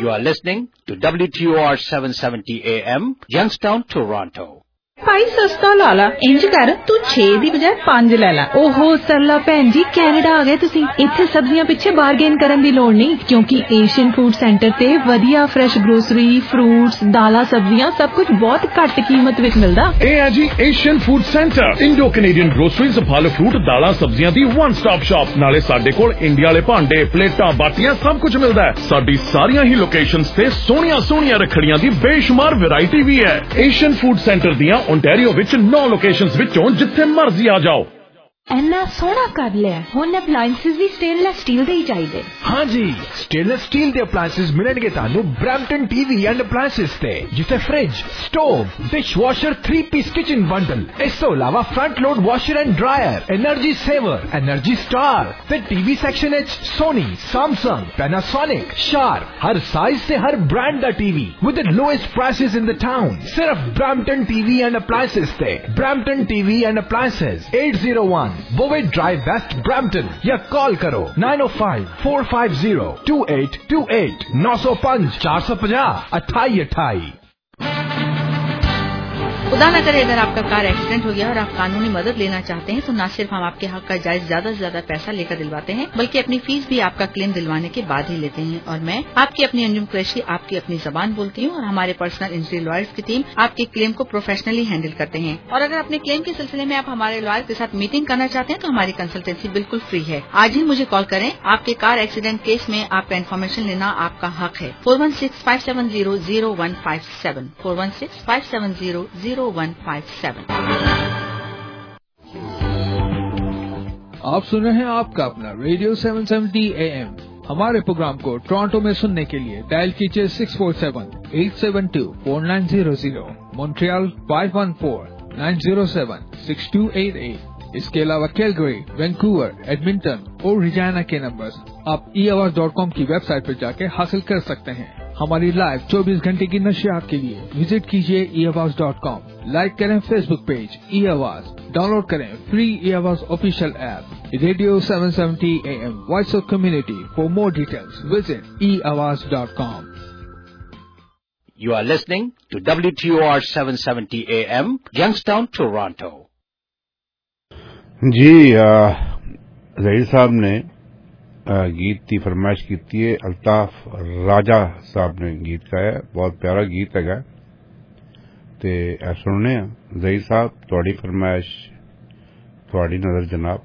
You are listening to WTOR 770 AM, Youngstown, Toronto. भाई सस्ता ला ला इंज कर तू 6 ਦੀ ਬਜਾਏ 5 ਲੈ ਲਾ। ਓਹੋ ਸਰਲਾ ਭੈਣ ਜੀ ਕੈਨੇਡਾ ਆ ਗਏ ਤੁਸੀਂ। ਇੱਥੇ ਸਬਜ਼ੀਆਂ ਪਿੱਛੇ ਬਾਰਗੇਨ ਕਰਨ ਦੀ ਲੋੜ ਨਹੀਂ ਕਿਉਂਕਿ ਏਸ਼ੀਅਨ ਫੂਡ ਸੈਂਟਰ ਤੇ ਵਧੀਆ ਫਰੈਸ਼ ਗਰੋਸਰੀ ਫਰੂਟਸ ਦਾਲਾਂ ਸਬਜ਼ੀਆਂ ਸਭ ਕੁਝ ਬਹੁਤ ਘੱਟ ਕੀਮਤ ਵਿੱਚ ਮਿਲਦਾ। ਇਹ ਹੈ ਜੀ Asian food centre Indo Canadian groceries ਫਲ ਫਰੂਟ ਦਾਲਾਂ ਸਬਜ਼ੀਆਂ ਦੀ ਵਨ ਸਟਾਪ ਸ਼ਾਪ। ਨਾਲੇ ਸਾਡੇ ਕੋਲ ਇੰਡੀਆ ਵਾਲੇ ਭਾਂਡੇ ਪਲੇਟਾਂ ਬਾਟੀਆਂ ਸਭ ਕੁਝ ਮਿਲਦਾ ਹੈ। ਸਾਡੀ ਸਾਰੀਆਂ ਹੀ ਲੋਕੇਸ਼ਨਸ ਤੇ ਸੋਹਣੀਆਂ ਰੱਖੜੀਆਂ ਦੀ ਬੇਸ਼ੁਮਾਰ ਵੈਰਾਈਟੀ ਵੀ ਹੈ। ਏਸ਼ੀਅਨ ਫੂਡ ਸੈਂਟਰ ਦੀਆਂ ओंटारियो विच 9 लोकेशंस विचों जिथे मर्जी आ जाओ। ਇੰਨਾ ਸੋਹਣਾ ਕਰ ਲਿਆ ਹੁਣ ਅਪਲਾਈਐਂਸਿਸ ਵੀ ਸਟੇਨਲੈਸ ਸਟੀਲ ਦੇ ਹੀ ਚਾਹੀਦੇ। हाँ जी स्टेनलेस स्टील ਦੇ ਅਪਲਾਈਐਂਸਿਸ ਮਿਲਣਗੇ ਤੁਹਾਨੂੰ ਬ੍ਰੈਂਪਟਨ ਟੀਵੀ ਐਂਡ ਅਪਲਾਈਐਂਸਿਸ ਤੇ ਜਿੱਥੇ fridge stove dishwasher 3-piece kitchen bundle ਇਸ ਤੋਂ ਇਲਾਵਾ front load washer and dryer energy saver energy star ਤੇ ਟੀਵੀ ਸੈਕਸ਼ਨ ਵਿੱਚ ਸੋਨੀ ਸੈਮਸੰਗ ਪੈਨਾਸੋਨਿਕ ਸ਼ਾਰਪ ਹਰ ਸਾਈਜ਼ ਤੇ ਹਰ ਬ੍ਰਾਂਡ ਦਾ TV with the lowest prices in the town सिर्फ ब्रैम्पटन टीवी एंड अप्लायंसेस ते Brampton TV and appliances 801 Bovaird drive west Brampton या कॉल करो 905-450-2828 905 450 2828। खुदा न करे अगर आपका कार एक्सीडेंट हो गया और आप कानूनी मदद लेना चाहते हैं तो न सिर्फ हम आपके हक का जायज ज्यादा से ज्यादा पैसा लेकर दिलवाते हैं बल्कि अपनी फीस भी आपका क्लेम दिलवाने के बाद ही लेते हैं। और मैं आपकी अपनी अंजुम कुरैशी आपकी अपनी जबान बोलती हूँ और हमारे पर्सनल इंजरी लॉयर्स की टीम आपके क्लेम को प्रोफेशनली हैंडल करते हैं। और अगर अपने क्लेम के सिलसिले में आप हमारे लॉयर के साथ मीटिंग करना चाहते हैं तो हमारी कंसल्टेंसी बिल्कुल फ्री है। आज ही मुझे कॉल करें। आपके कार एक्सीडेंट केस में आपका इन्फॉर्मेशन लेना आपका हक है। 416-570-0157 416-570-0157। आप सुन रहे हैं आपका अपना रेडियो 770 AM। हमारे प्रोग्राम को टोरंटो में सुनने के लिए डायल कीजिए 647-872-4900, मॉन्ट्रियल 514-907-6288। इसके अलावा कैलगरी, वैंकूवर, एडमिंटन और रिजाना के नंबर्स आप eAwards.com की वेबसाइट पर जाके हासिल कर सकते हैं। हमारी लाइव 24 घंटे की नशियात के लिए विजिट कीजिए eAwards.com। लाइक करें फेसबुक पेज eAwards, डाउनलोड करें free eAwards official app radio 770 AM voice of community. For more details visit eAwards.com। You are listening to WTOR 770 AM, Youngstown, Toronto. जी ज़हीर साहब ने गीत की फरमाइश की है। अल्ताफ राजा साहब ने गीत गाया, बहुत प्यारा गीत है। ते सुनने ज़हीर साहब थोड़ी फरमाइश थोड़ी नजर जनाब।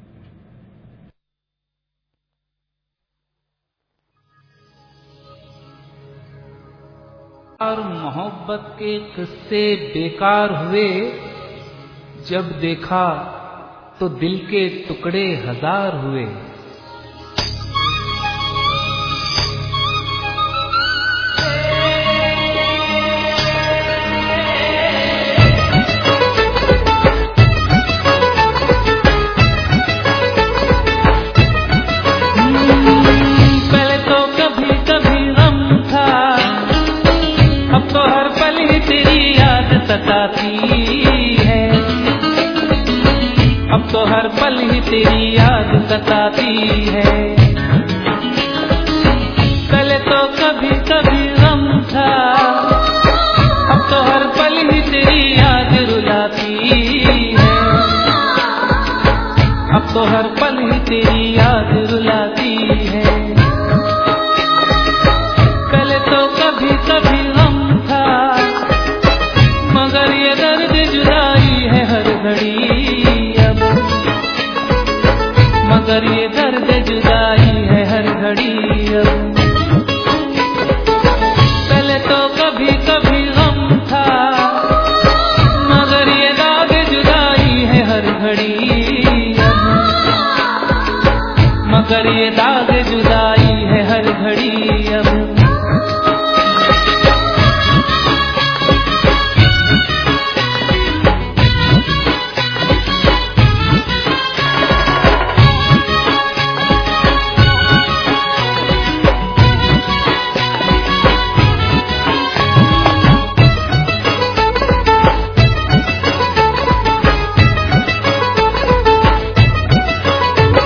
और मोहब्बत के किस्से बेकार हुए, जब देखा तो दिल के टुकड़े हजार हुए। पहले तो कभी कभी गम था, अब तो हर पल ही तेरी याद सताती है। अब तो हर पल ही तेरी याद सताती है। पहले तो कभी कभी गम था, अब तो हर पल ही तेरी याद रुलाती है। अब तो हर पल ही तेरी याद रुलाती है। पहले तो कभी कभी गम था, मगर ये दर्द जुदाई है हर घड़ी अब। मगर ये दर्द जुदाई है हर घड़ी अब। पहले तो कभी कभी गम था, मगर ये दाग जुदाई है हर घड़ी अब। मगर ये दाग जुदाई है हर घड़ी अब।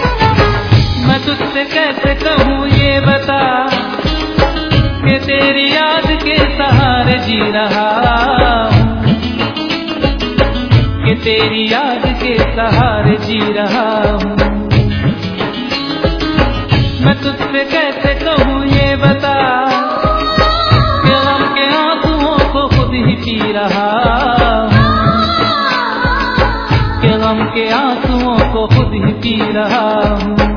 मैं तुझसे कैसे कहूँ ये बता कि तेरी जी रहा हूँ, कि तेरी याद के सहारे जी रहा हूँ। मैं तुझसे कैसे कहूँ ये बता, कि गम के आंसुओं को खुद ही पी रहा हूँ, कि गम के आंसुओं को खुद ही पी रहा हूँ।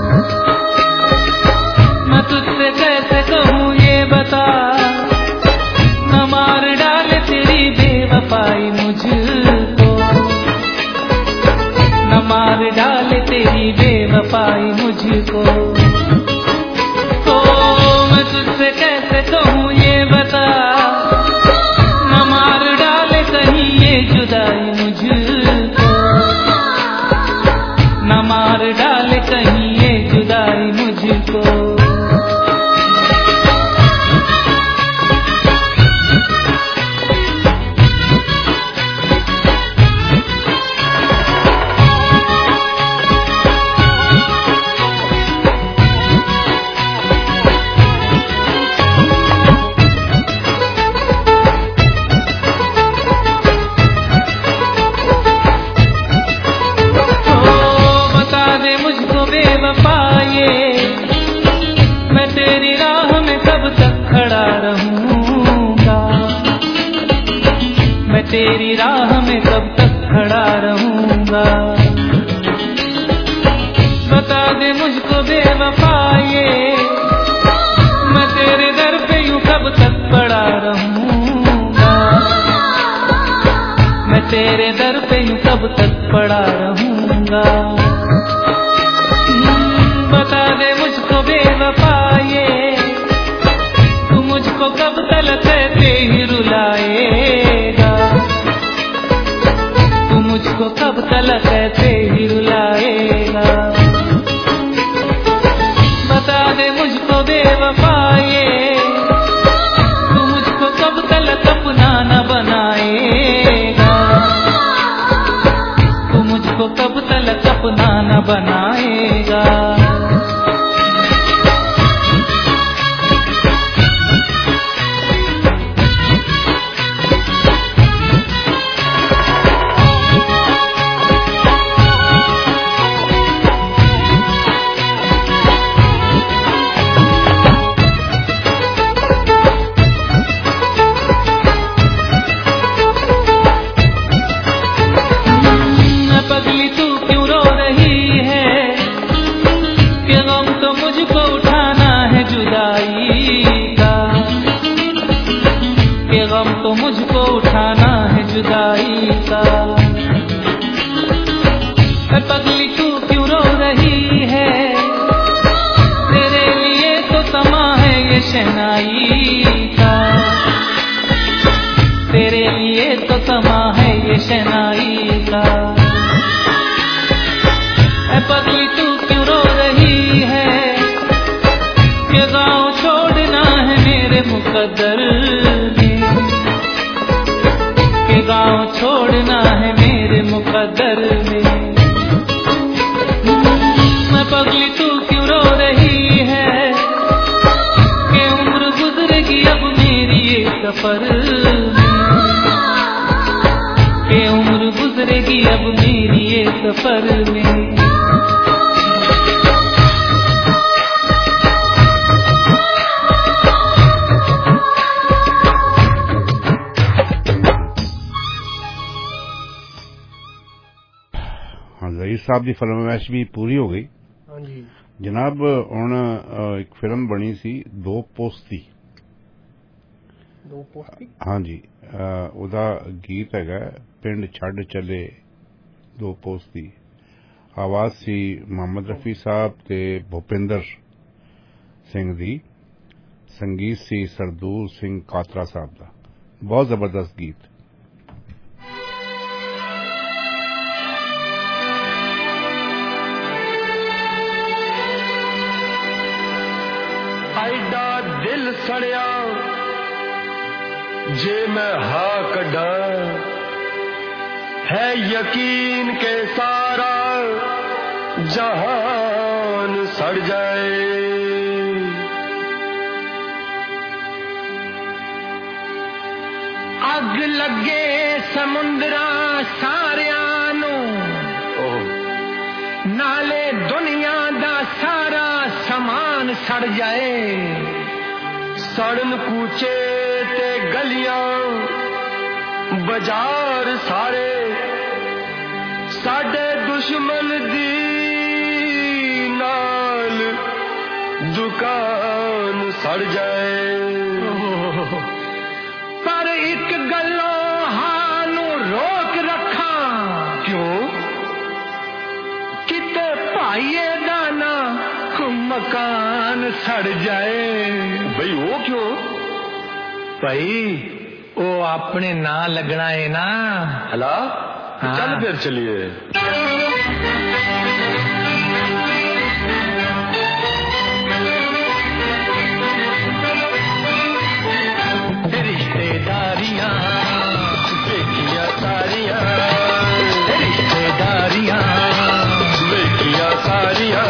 मैं तुझसे कैसे कहूँ ये बता, न मार डाले तेरी बेवफाई मुझको, न मार डाले तेरी बेवफाई मुझको। तो मैं तुझसे कैसे कहूँ ये बता, न मार डाले कहीं ये जुदाई मुझको, न मार डाले कहीं ये जुदाई मुझको। मैं तेरी राह में कब तक खड़ा रहूंगा, मैं तेरी राह में कब तक खड़ा रहूंगा। बता दे मुझको बेवफा ये, मैं तेरे दर पे यूं कब तक पड़ा रहूंगा, मैं तेरे दर पे यूं कब तक पड़ा रहूंगा। बता दे मुझको बेवफा ये, तू मुझको कब तलक ऐसे ही रुलाएगा, तू मुझको कब तलक ऐसे ही रुलाएगा। बता दे मुझको बेवफा ये, तू मुझको कब तलक अपना न बनाएगा, तू मुझको कब तलक अपना न बनाएगा। पगली तू क्यों रो रही है, कि गम तो मुझको उठाना है जुदाई का, कि गम तो मुझको उठाना है जुदाई का। पगली तू क्यों रो रही है, तेरे लिए तो समा है ये शहनाई का, तेरे लिए तो समा है ये शहनाई का। पगली तू क्यों रो रही है, कि गाँव छोड़ना है मेरे मुकद्दर में, कि गाँव छोड़ना है मेरे मुकद्दर में। मैं पगली तू क्यों रो रही है, कि उम्र गुजरेगी अब मेरी ये सफर में, कि उम्र गुजरेगी अब मेरी ये सफर में। रईस साहब की फिल्मैश भी पूरी हो गई जनाब। हुण एक फिल्म बनी सी दो पोस्ती। हाँ जी, ਉਹਦਾ गीत हैगा पिंड छड़ चले दो पोस्ती। आवाज सी मोहम्मद रफी साहब ते भूपिंदर सिंह दी, संगीत सी सरदूल सिंह कातरा साहब दा। बहुत जबरदस्त गीत। ऐडा दिल सड़िया जे मैं हा कड्डा, है यकीन के सारा जहान सड़ जाए। ਅੱਗ ਲੱਗੇ ਸਮੁੰਦਰਾਂ ਸਾਰਿਆਂ ਨੂੰ ਨਾਲੇ ਦੁਨੀਆ ਦਾ ਸਾਰਾ ਸਮਾਨ ਸੜ ਜਾਏ ਸੜਨ ਕੂਚੇ ਤੇ ਗਲੀਆਂ ਬਾਜ਼ਾਰ ਸਾਰੇ ਸਾਡੇ ਦੁਸ਼ਮਣ ਦੀ ਨਾਲ ਦੁਕਾਨ ਸੜ ਜਾਏ ਪਰ ਇੱਕ ਗੱਲੋਂ ਸਾਨੂੰ ਰੋਕ ਰੱਖਾਂ ਕਿਉਂ ਕਿਤੇ ਭਾਈਏ ਦਾ ਨਾ ਮਕਾਨ ਸੜ ਜਾਏ ਬਈ ਉਹ ਕਿਉਂ ਭਾਈ ਉਹ ਆਪਣੇ ਨਾਂ ਲੱਗਣਾ ਹੈ ਨਾ ਹਲਾ ਚੱਲ ਫਿਰ ਚਲੀਏ रिश्तेदारियां देखिया सारियां रिश्तेदारियां देखिया सारियां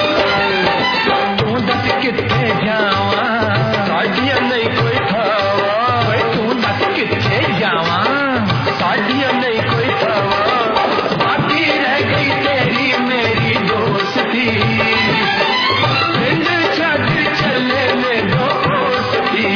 तू दस किथे जावा साडियां नहीं कोई खावा तू दस किथे जावा साडियां नहीं कोई खावा बाकी रह गई तेरी मेरी दोस्ती पिंड छड़ चले में दोस्ती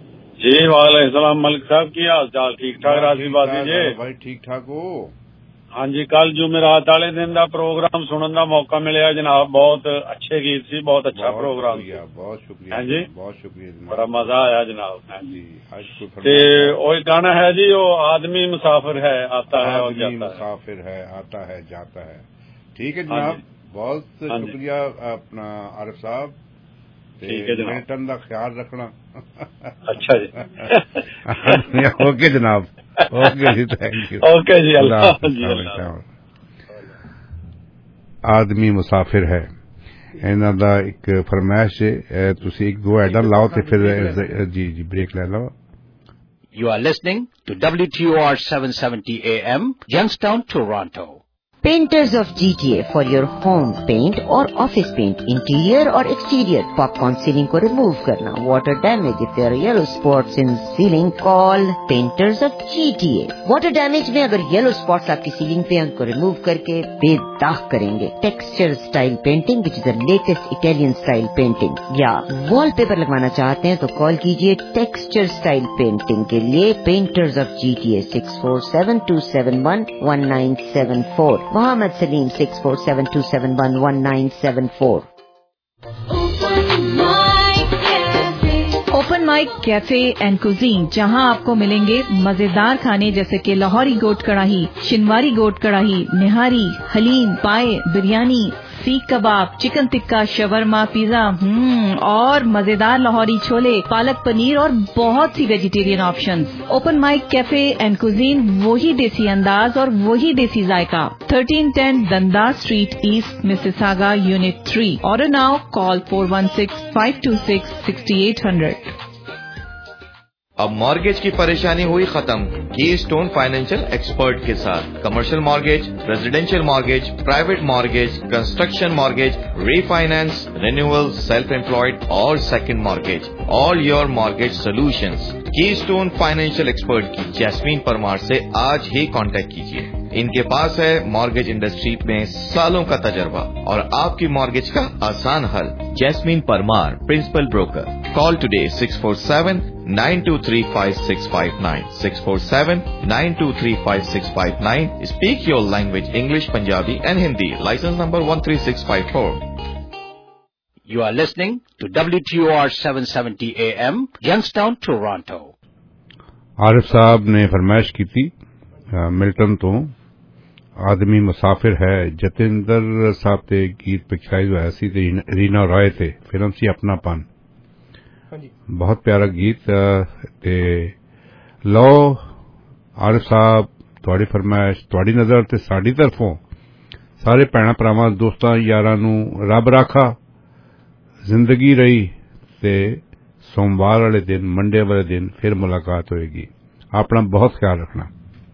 जी वालेकुम सलाम मलिक साहब की हाल चाल ठीक ठाक राशि बात दीजिए भाई ठीक ठाक हो हाँ जी, कल जुमेरात वाले दिन का प्रोग्राम सुनने का मौका मिला जनाब, बहुत अच्छे गीत सी, बहुत अच्छा प्रोग्राम। बहुत शुक्रिया। हाँ जी, बहुत शुक्रिया जनाब, बड़ा मजा आया जनाब। हाँ जी, वही गाना है जी, वो आदमी मुसाफिर है, आता है और जाता है, मुसाफिर है, आता है जाता है। ठीक है जनाब, बहुत शुक्रिया अपना आरिफ साहब। ठीक है जनाब, मिल्टन का ख्याल रखना। अच्छा जी। ओके जनाब, ओके जी, थैंक यू। ओके जी, अल्लाह जी। आदमी मुसाफिर है, इन्हां दा एक फरमाइश है, तुसी एक दो ऐडा लाओ ते फिर जी ब्रेक ले लो। You are listening to WTOR 770 AM, Youngstown, Toronto. Painters of GTA for your home paint or office paint, interior or exterior. Popcorn ceiling को remove करना, water damage if there are yellow spots in ceiling, call Painters of GTA. Water damage में अगर yellow spots आपकी ceiling पे उनको remove करके बेदाग करेंगे. Texture style painting which is the latest Italian style painting. या wallpaper लगवाना चाहते हैं तो कॉल कीजिए Texture style painting के लिए Painters of GTA 647-271-1974. Mohammed Salim 647-271-1974. Open mic cafe and cuisine, जहां आपको मिलेंगे मजेदार खाने जैसे कि लाहौरी गोट कढ़ाई, शिनवारी गोट कढ़ाई, निहारी, haleem, paya, biryani, seekh kebab, chicken tikka, shawarma, pizza और मजेदार लाहौरी छोले, पालक पनीर और बहुत सी vegetarian options. Open mic cafe and cuisine, वही देसी अंदाज और वही देसी जायका। 1310 Dundas street east, Mississauga, unit 3। Order now, call 416-526-6800। अब मॉर्गेज की परेशानी हुई खत्म कीस्टोन फाइनेंशियल एक्सपर्ट के साथ। Commercial mortgage, residential mortgage, private mortgage, construction mortgage, refinance, renewal, self employed और second mortgage, all your mortgage solutions. Keystone financial expert की जैस्मीन परमार से आज ही कांटेक्ट कीजिए। इनके पास है मॉर्गेज इंडस्ट्री में सालों का तजर्बा और आपकी मॉर्गेज का आसान हल। Jasmine Parmar, principal broker. Call today 647-923-5659, 647-923-5659. Speak your language, English, Punjabi and Hindi. License number 13654. You are listening to WTOR 770 AM, Youngstown, Toronto. Arif साहब ने फरमाइश की थी मिल्टन तो आदमी मुसाफिर है। जतिंदर साहब ते गीत पिछाई जो ऐसी ते रीना रॉय थे, फिल्म सी अपनापन, बहुत प्यारा गीत ते लो। आरिफ साहब, तुहाडी फरमाइश, तुहाडी नजर ते साडी तरफों सारे भैणां भरावां दोस्तां यारां नूं रब राखा, जिंदगी रही ते सोमवार वाले दिन, मंडे वाले दिन फिर मुलाकात होएगी। अपना बहुत ख्याल रखना।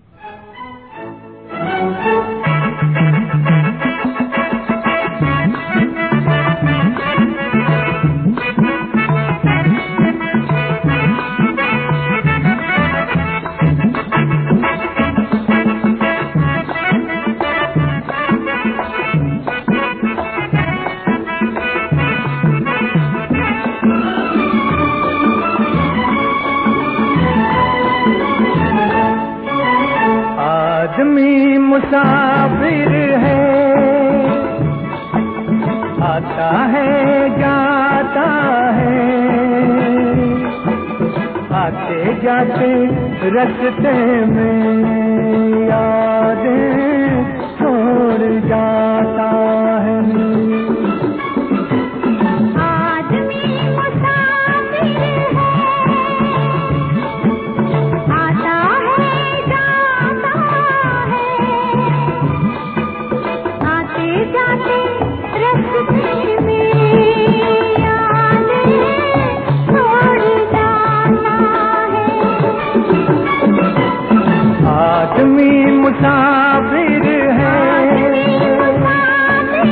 आदमी मुसाफिर है, आता है जाता है, आते जाते रास्ते में यादें छोड़ जाता है। आदमी मुसाफिर है,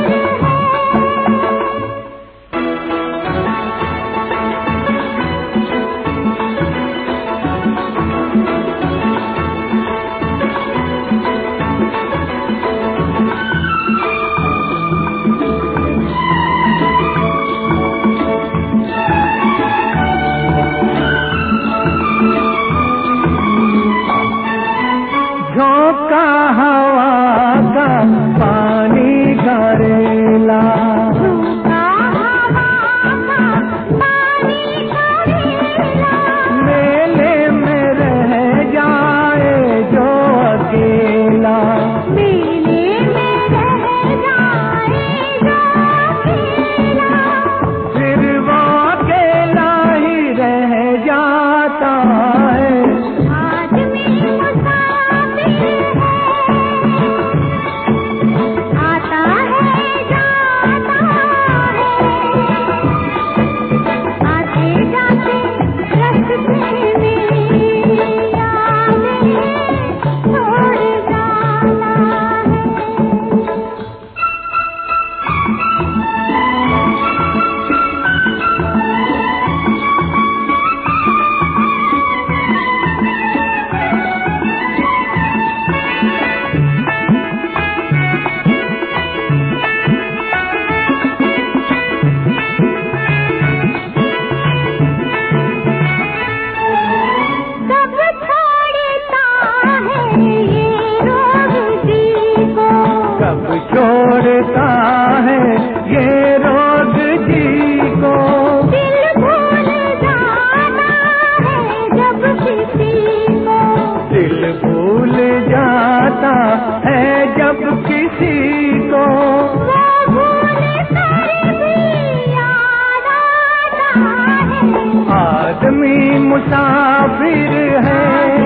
मुसाफिर है,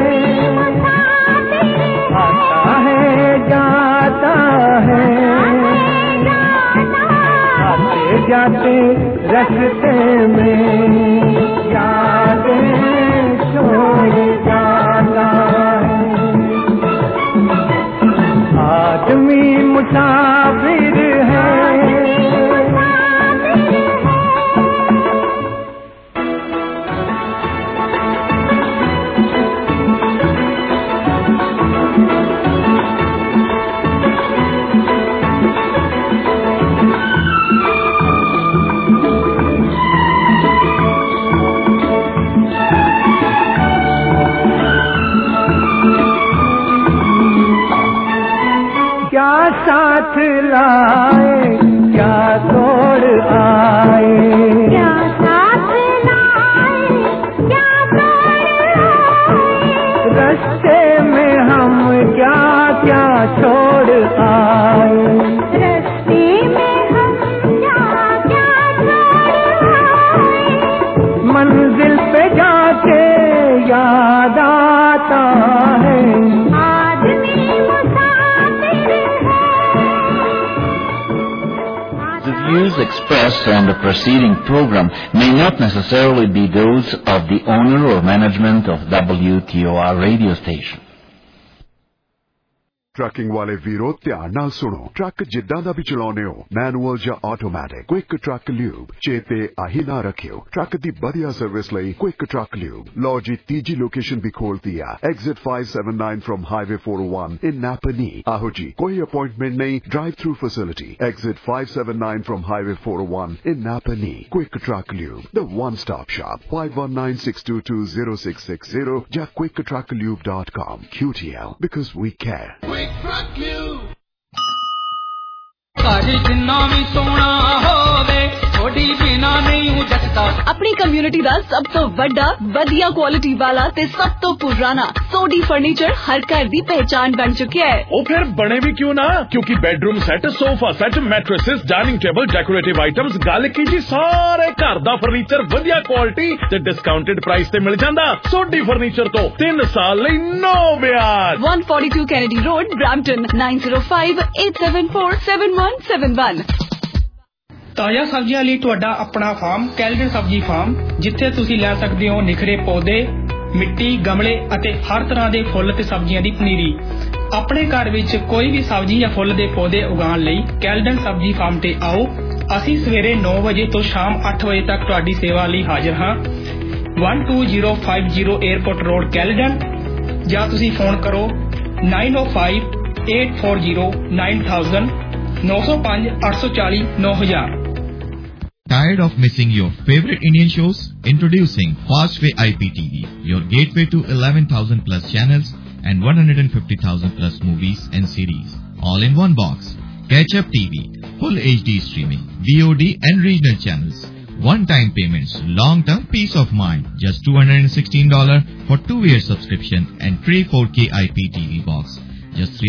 आता है जाता है, आते जाते रास्ते में यादें छोड़ जाता है। आदमी मुसाफिर है, क्या साथ लाए क्या तोड़ आए, क्या साथ लाए क्या तोड़ आए, रास्ते में हम क्या क्या छोड़ आए, रास्ते में हम क्या क्या छोड़ आए, मंजिल पे जाके याद आता है। The views expressed on the preceding program may not necessarily be those of the owner or management of WTOR radio station. Trucking वाले वीरो ध्यान नाल सुनो, ट्रक जिद्दां दा भी चलाउने हो, मैनुअल या ऑटोमैटिक, क्विक ट्रक ल्यूब चेते आही ना रखियो। ट्रक दी बढ़िया सर्विस लई क्विक ट्रक ल्यूब। लो जी तीजी लोकेशन भी खोल दिया, exit 579 from highway 401 in Napanee. आहो जी कोई अपॉइंटमेंट नहीं, drive through facility, exit 579 from highway 401 in Napanee. Quick truck lube, the one stop shop, 5196220660 या quicktrucklube.com. QTL, because we care. अपनी कम्युनिटी दा सब तो बड़ा वधिया क्वालिटी वाला ते सब तो पुराना सोडी फर्नीचर हर घर दी पहचान बन चुका है। ओ फिर बने भी क्यों ना, क्योंकि bedroom set, sofa set, mattresses, dining table, decorative items, गल की जी सारे घर दा फर्नीचर वधिया क्वालिटी ते डिस्काउंटेड प्राइस ते मिल जांदा। सोडी फर्नीचर तो 3 साल लई नो ब्याज। 142 कैनेडी रोड, ब्रैम्पटन, 9058747171। ਤਾਜ਼ਾ ਸਬਜ਼ੀਆਂ ਲਈ ਤੁਹਾਡਾ ਆਪਣਾ ਫਾਰਮ ਕੈਲਡਨ ਸਬਜ਼ੀ ਫਾਰਮ, ਜਿੱਥੇ ਤੁਸੀਂ ਲੈ ਸਕਦੇ ਹੋ ਨਿਖਰੇ ਪੌਦੇ, ਮਿੱਟੀ, ਗਮਲੇ ਅਤੇ ਹਰ ਤਰ੍ਹਾਂ ਦੇ ਫੁੱਲ ਤੇ ਸਬਜ਼ੀਆਂ ਦੀ ਪਨੀਰੀ। ਆਪਣੇ ਘਰ ਵਿੱਚ ਕੋਈ ਵੀ ਸਬਜ਼ੀ ਜਾਂ ਫੁੱਲ ਦੇ ਪੌਦੇ ਉਗਾਉਣ ਲਈ ਕੈਲਡਨ ਸਬਜ਼ੀ ਫਾਰਮ ਤੇ ਆਓ। ਅਸੀਂ ਸਵੇਰੇ 9 ਵਜੇ ਤੋਂ ਸ਼ਾਮ 8 ਵਜੇ ਤੱਕ ਤੁਹਾਡੀ ਸੇਵਾ ਲਈ ਹਾਜ਼ਰ ਹਾਂ। 12050 에어ਪੋਰਟ ਰੋਡ ਕੈਲਡਨ, ਜਾਂ ਤੁਸੀਂ ਫੋਨ ਕਰੋ 9058409000 905 840 9000। Tired of missing your favorite Indian shows? Introducing Fastway IPTV, your gateway to 11,000 plus channels and 150,000 plus movies and series, all in one box. Catch Up TV, full HD streaming, VOD and regional channels. One-time payments, long-term peace of mind. Just $216 for 2-year subscription and free 4K IPTV box. Just